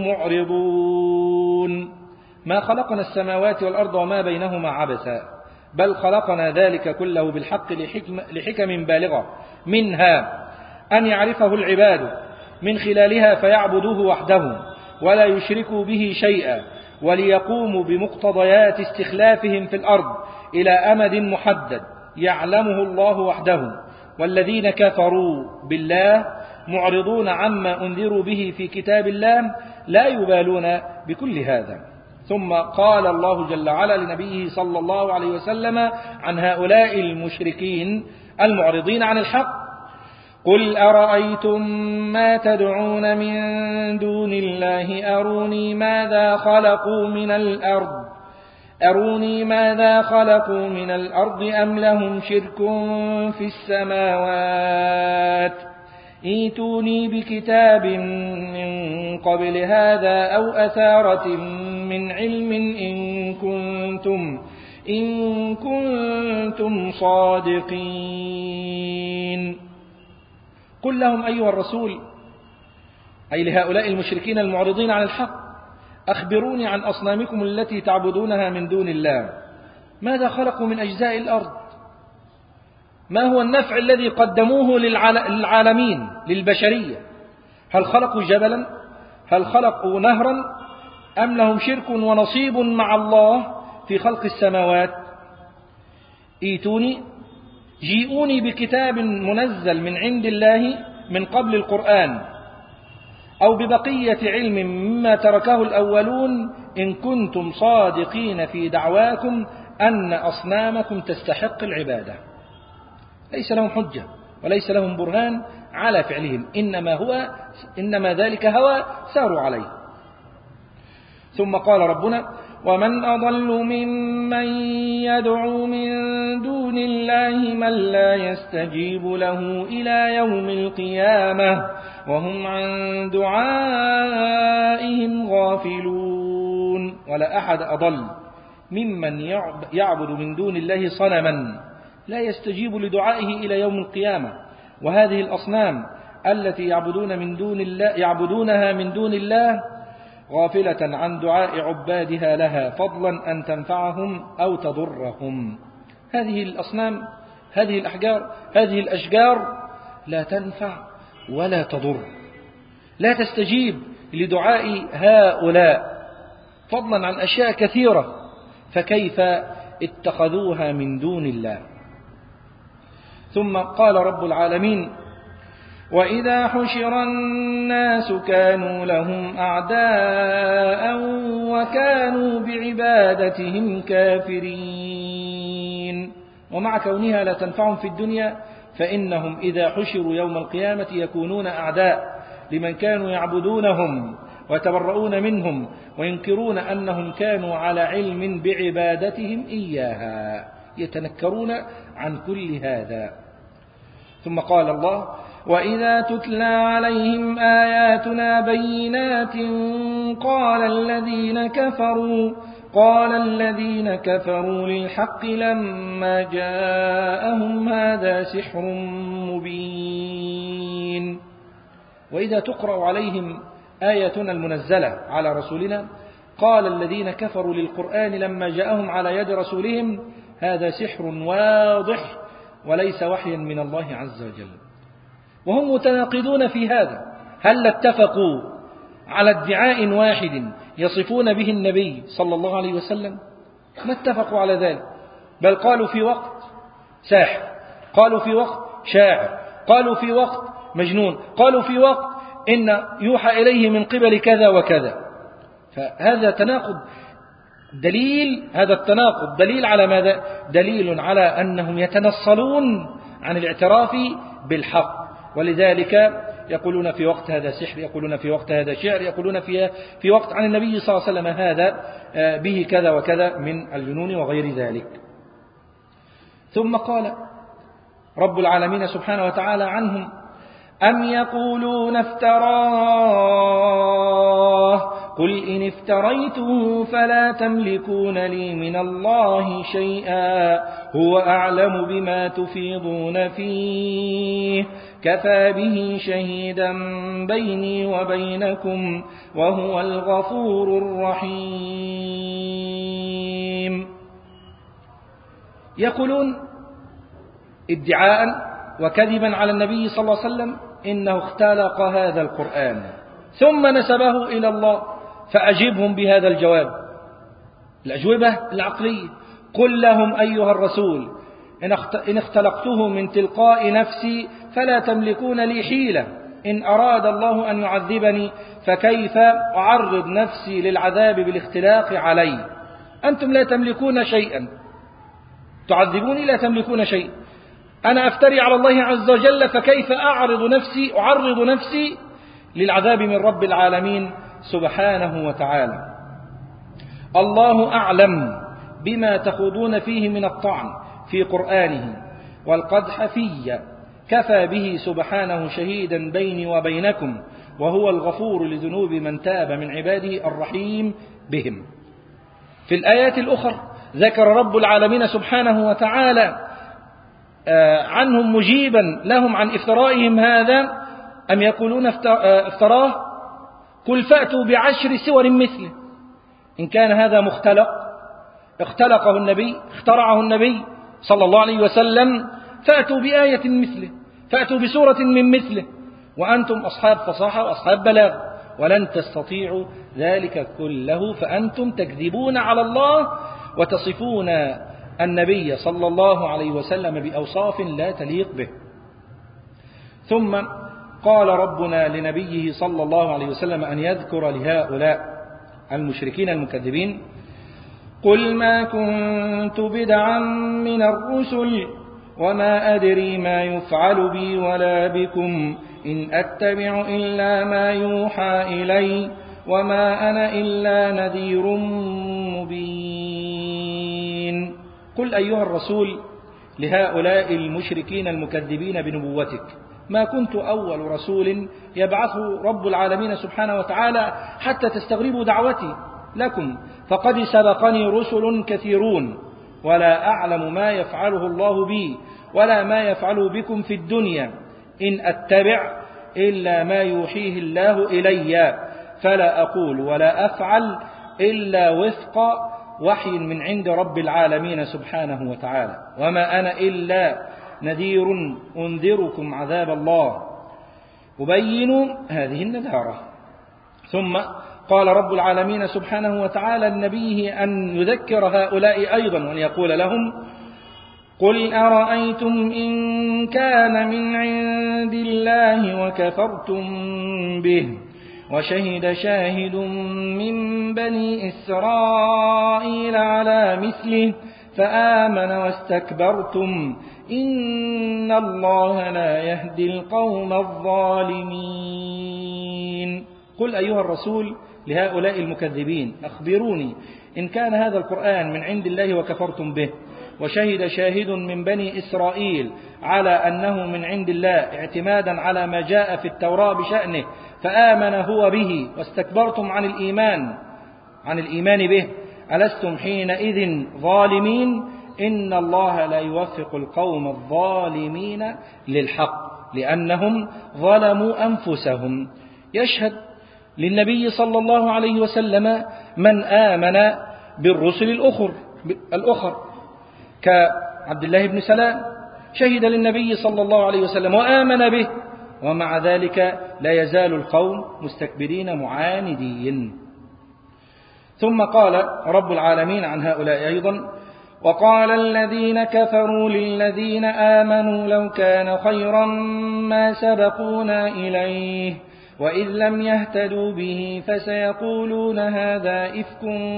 معرضون. ما خلقنا السماوات والأرض وما بينهما عبثا، بل خلقنا ذلك كله بالحق لحكم, لحكم بالغة، منها أن يعرفه العباد من خلالها فيعبدوه وحده ولا يشركوا به شيئا، وليقوموا بمقتضيات استخلافهم في الأرض إلى أمد محدد يعلمه الله وحده. والذين كفروا بالله معرضون عما أنذروا به في كتاب الله لا يبالون بكل هذا. ثم قال الله جل وعلا لنبيه صلى الله عليه وسلم عن هؤلاء المشركين المعرضين عن الحق: قل أرأيتم ما تدعون من دون الله أروني ماذا خلقوا من الأرض أروني ماذا خلقوا من الأرض أم لهم شرك في السماوات ائتوني بكتاب من قبل هذا أو أثارة من علم إن كنتم إن كنتم صادقين. قل لهم أيها الرسول، أي لهؤلاء المشركين المعرضين عن الحق: أخبروني عن أصنامكم التي تعبدونها من دون الله، ماذا خلقوا من أجزاء الأرض؟ ما هو النفع الذي قدموه للعالمين للبشرية؟ هل خلقوا جبلا؟ هل خلقوا نهرا؟ أم لهم شرك ونصيب مع الله في خلق السماوات؟ ايتوني جيئوني بكتاب منزل من عند الله من قبل القرآن أو ببقية علم مما تركه الأولون إن كنتم صادقين في دعواكم أن أصنامكم تستحق العبادة. ليس لهم حجة وليس لهم برهان على فعلهم، إنما هو إنما ذلك هوى ساروا عليه. ثم قال ربنا: ومن أضل ممن يدعو من دون الله من لا يستجيب له إلى يوم القيامة وهم عن دعائهم غافلون. ولا أحد أضل ممن يعبد من دون الله صنما لا يستجيب لدعائه إلى يوم القيامة. وهذه الأصنام التي يعبدون من دون الله يعبدونها من دون الله غافلة عن دعاء عبادها لها، فضلا أن تنفعهم أو تضرهم. هذه الأصنام، هذه الأحجار، هذه الأشجار لا تنفع ولا تضر، لا تستجيب لدعاء هؤلاء، فضلا عن أشياء كثيرة، فكيف اتخذوها من دون الله؟ ثم قال رب العالمين: وإذا حشر الناس كانوا لهم أعداء وكانوا بعبادتهم كافرين. ومع كونها لا تنفعهم في الدنيا فإنهم إذا حشروا يوم القيامة يكونون أعداء لمن كانوا يعبدونهم ويتبرؤون منهم وينكرون أنهم كانوا على علم بعبادتهم إياها، يتنكرون عن كل هذا. ثم قال الله: وإذا تتلى عليهم آياتنا بينات قال الذين كفروا قال الذين كفروا للحق لما جاءهم هذا سحر مبين. وإذا تقرأ عليهم آياتنا المنزلة على رسولنا قال الذين كفروا للقرآن لما جاءهم على يد رسولهم هذا سحر واضح وليس وحيا من الله عز وجل. وهم متناقضون في هذا. هل اتفقوا على ادعاء واحد يصفون به النبي صلى الله عليه وسلم؟ ما اتفقوا على ذلك، بل قالوا في وقت ساحر، قالوا في وقت شاعر، قالوا في وقت مجنون، قالوا في وقت إن يوحى إليه من قبل كذا وكذا. فهذا تناقض، دليل هذا التناقض دليل على ماذا؟ دليل على أنهم يتنصلون عن الاعتراف بالحق، ولذلك يقولون في وقت هذا سحر، يقولون في وقت هذا شعر، يقولون في في وقت عن النبي صلى الله عليه وسلم هذا به كذا وكذا من الجنون وغير ذلك. ثم قال رب العالمين سبحانه وتعالى عنهم: أم يقولون افتراه قل إن افتريته فلا تملكون لي من الله شيئا هو أعلم بما تفيضون فيه كفى به شهيدا بيني وبينكم وهو الغفور الرحيم. يقولون ادعاء وكذبا على النبي صلى الله عليه وسلم إنه اختلق هذا القرآن ثم نسبه إلى الله، فأجبهم بهذا الجواب، الأجوبة العقلية. قل لهم أيها الرسول إن اختلقته من تلقاء نفسي فلا تملكون لي حيلة، إن أراد الله أن يعذبني فكيف أعرض نفسي للعذاب بالاختلاق علي؟ أنتم لا تملكون شيئا، تعذبوني لا تملكون شيئا، أنا أفتري على الله عز وجل فكيف أعرض نفسي أعرض نفسي للعذاب من رب العالمين سبحانه وتعالى. الله أعلم بما تخوضون فيه من الطعن في قرآنه والقدح في، كفى به سبحانه شهيدا بيني وبينكم وهو الغفور لذنوب من تاب من عباده الرحيم بهم. في الآيات الأخرى ذكر رب العالمين سبحانه وتعالى عنهم مجيبا لهم عن افترائهم هذا: أم يقولون افتراه قل فأتوا بعشر سور مثله، إن كان هذا مختلق اختلقه النبي اخترعه النبي صلى الله عليه وسلم فأتوا بآية مثله، فأتوا بسورة من مثله، وأنتم أصحاب فصاحة وأصحاب بلاغ، ولن تستطيعوا ذلك كله، فأنتم تكذبون على الله وتصفون النبي صلى الله عليه وسلم بأوصاف لا تليق به. ثم قال ربنا لنبيه صلى الله عليه وسلم أن يذكر لهؤلاء المشركين المكذبين: قل ما كنت بدعا من الرسل وما أدري ما يفعل بي ولا بكم إن أتبع إلا ما يوحى إلي وما أنا إلا نذير مبين. قل أيها الرسول لهؤلاء المشركين المكذبين بنبوتك: ما كنت أول رسول يبعثه رب العالمين سبحانه وتعالى حتى تستغربوا دعوتي لكم، فقد سبقني رسل كثيرون ولا أعلم ما يفعله الله بي ولا ما يفعله بكم في الدنيا، إن أتبع إلا ما يوحيه الله إلي فلا أقول ولا أفعل إلا وفق وحي من عند رب العالمين سبحانه وتعالى، وما أنا إلا نذير أنذركم عذاب الله أبين هذه النذارة. ثم قال رب العالمين سبحانه وتعالى لنبيه أن يذكر هؤلاء أيضا وأن يقول لهم: قل أرأيتم إن كان من عند الله وكفرتم به وشهد شاهد من بني إسرائيل على مثله فآمن واستكبرتم إن الله لا يهدي القوم الظالمين. قل أيها الرسول لهؤلاء المكذبين: أخبروني إن كان هذا القرآن من عند الله وكفرتم به وشهد شاهد من بني إسرائيل على أنه من عند الله اعتمادا على ما جاء في التوراة بشأنه فآمن هو به واستكبرتم عن الإيمان عن الإيمان به ألستم حينئذ ظالمين؟ إن الله لا يوفق القوم الظالمين للحق لأنهم ظلموا أنفسهم. يشهد للنبي صلى الله عليه وسلم من آمن بالرسل الأخر الأخر كعبد الله بن سلام، شهد للنبي صلى الله عليه وسلم وآمن به، ومع ذلك لا يزال القوم مستكبرين معاندين. ثم قال رب العالمين عن هؤلاء أيضا: وقال الذين كفروا للذين آمنوا لو كان خيرا ما سبقونا إليه وإذ لم يهتدوا به فسيقولون هذا إفك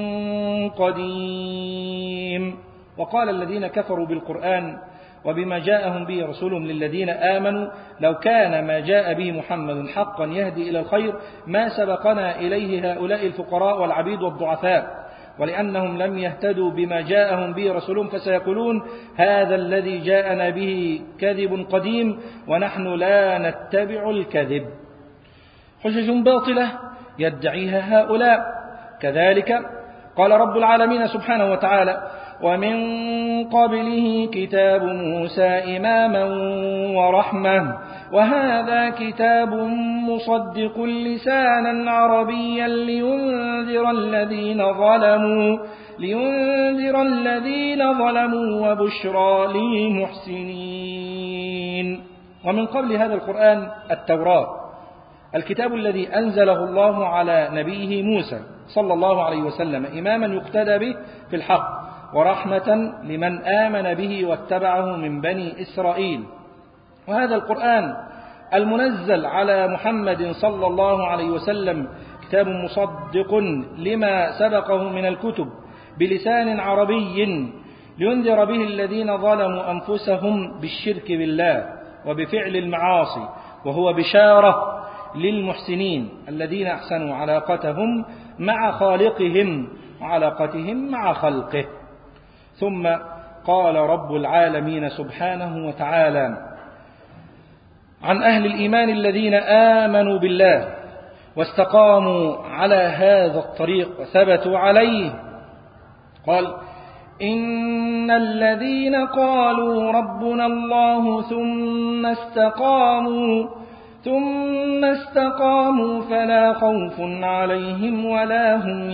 قديم. وقال الذين كفروا بالقرآن وبما جاءهم به رسولهم للذين آمنوا لو كان ما جاء به محمد حقا يهدي إلى الخير ما سبقنا إليه هؤلاء الفقراء والعبيد والضعفاء، ولأنهم لم يهتدوا بما جاءهم به رسولهم فسيقولون هذا الذي جاءنا به كذب قديم ونحن لا نتبع الكذب. حجج باطلة يدعيها هؤلاء. كذلك قال رب العالمين سبحانه وتعالى: ومن قبله كتاب موسى إماما ورحمة وهذا كتاب مصدق لسانا عربيا لينذر الذين ظلموا لينذر الذين ظلموا وبشرى للمحسنين. ومن قبل هذا القرآن التوراة، الكتاب الذي أنزله الله على نبيه موسى صلى الله عليه وسلم إماما يقتدى به في الحق ورحمة لمن آمن به واتبعه من بني إسرائيل. وهذا القرآن المنزل على محمد صلى الله عليه وسلم كتاب مصدق لما سبقه من الكتب بلسان عربي لينذر به الذين ظلموا أنفسهم بالشرك بالله وبفعل المعاصي، وهو بشارة للمحسنين الذين أحسنوا علاقتهم مع خالقهم وعلاقتهم مع خلقه. ثم قال رب العالمين سبحانه وتعالى عن أهل الإيمان الذين آمنوا بالله واستقاموا على هذا الطريق وثبتوا عليه، قال: إن الذين قالوا ربنا الله ثم استقاموا ثم استقاموا فلا خوف عليهم ولا هم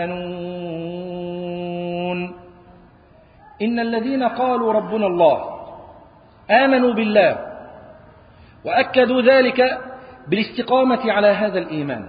يحزنون. إن الذين قالوا ربنا الله آمنوا بالله وأكدوا ذلك بالاستقامة على هذا الإيمان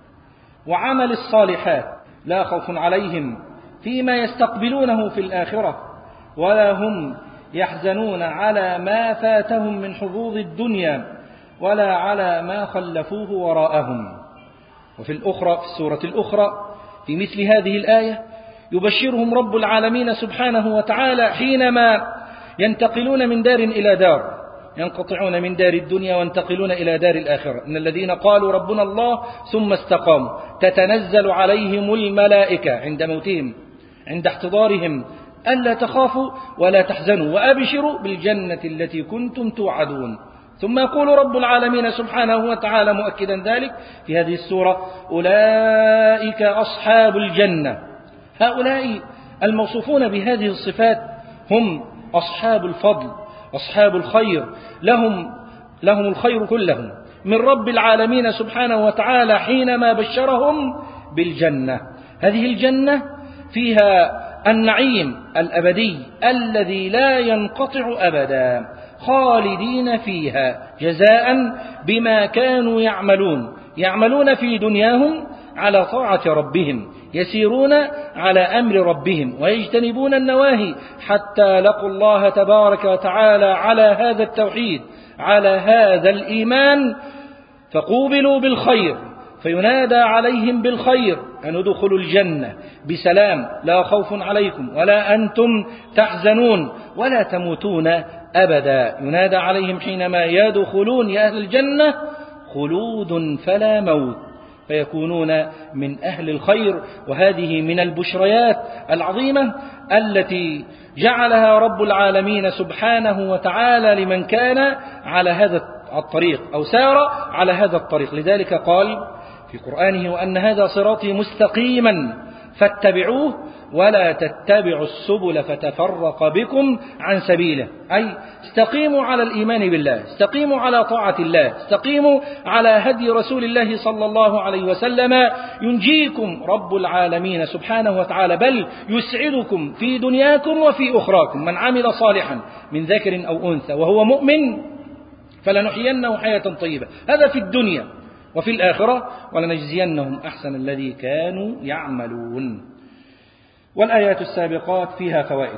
وعمل الصالحات لا خوف عليهم فيما يستقبلونه في الآخرة ولا هم يحزنون على ما فاتهم من حظوظ الدنيا ولا على ما خلفوه وراءهم. وفي الأخرى في السورة الأخرى في مثل هذه الآية يبشرهم رب العالمين سبحانه وتعالى حينما ينتقلون من دار إلى دار، ينقطعون من دار الدنيا وينتقلون إلى دار الآخرة. إن الذين قالوا ربنا الله ثم استقاموا تتنزل عليهم الملائكة عند موتهم عند احتضارهم ألا تخافوا ولا تحزنوا وأبشروا بالجنة التي كنتم توعدون. ثم يقول رب العالمين سبحانه وتعالى مؤكدا ذلك في هذه السورة: أولئك أصحاب الجنة. هؤلاء الموصوفون بهذه الصفات هم أصحاب الفضل، أصحاب الخير، لهم لهم الخير كلهم من رب العالمين سبحانه وتعالى حينما بشرهم بالجنة. هذه الجنة فيها النعيم الأبدي الذي لا ينقطع أبدا، خالدين فيها جزاء بما كانوا يعملون يعملون في دنياهم على طاعة ربهم، يسيرون على أمر ربهم ويجتنبون النواهي حتى لقوا الله تبارك وتعالى على هذا التوحيد على هذا الإيمان، فقوبلوا بالخير فينادى عليهم بالخير أن ادخلوا الجنة بسلام لا خوف عليكم ولا أنتم تحزنون ولا تموتون أبدا. ينادى عليهم حينما يدخلون يا أهل الجنة خلود فلا موت، فيكونون من أهل الخير. وهذه من البشريات العظيمة التي جعلها رب العالمين سبحانه وتعالى لمن كان على هذا الطريق أو سار على هذا الطريق. لذلك قال في قرآنه: وأن هذا صراطي مستقيما فاتبعوه ولا تتبعوا السبل فتفرق بكم عن سبيله. أي استقيموا على الإيمان بالله، استقيموا على طاعة الله، استقيموا على هدي رسول الله صلى الله عليه وسلم، ينجيكم رب العالمين سبحانه وتعالى، بل يسعدكم في دنياكم وفي أخراكم. من عمل صالحا من ذكر أو أنثى وهو مؤمن فلنحيينه حياة طيبة. هذا في الدنيا. وفي الآخرة ولنجزينهم أحسن الذي كانوا يعملون. والآيات السابقات فيها فوائد،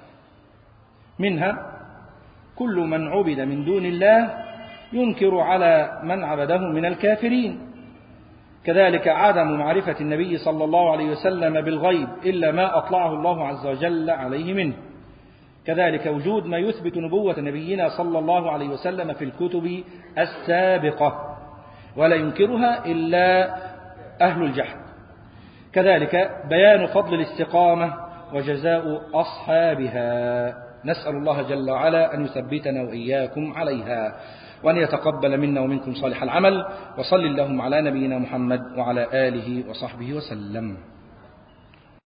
منها كل من عبد من دون الله ينكر على من عبده من الكافرين، كذلك عدم معرفة النبي صلى الله عليه وسلم بالغيب إلا ما أطلعه الله عز وجل عليه منه، كذلك وجود ما يثبت نبوة نبينا صلى الله عليه وسلم في الكتب السابقة ولا ينكرها إلا أهل الجحد، كذلك بيان فضل الاستقامة وجزاء أصحابها. نسأل الله جل وعلا أن يثبتنا وإياكم عليها، وأن يتقبل منا ومنكم صالح العمل. وصل اللهم على نبينا محمد وعلى آله وصحبه وسلم.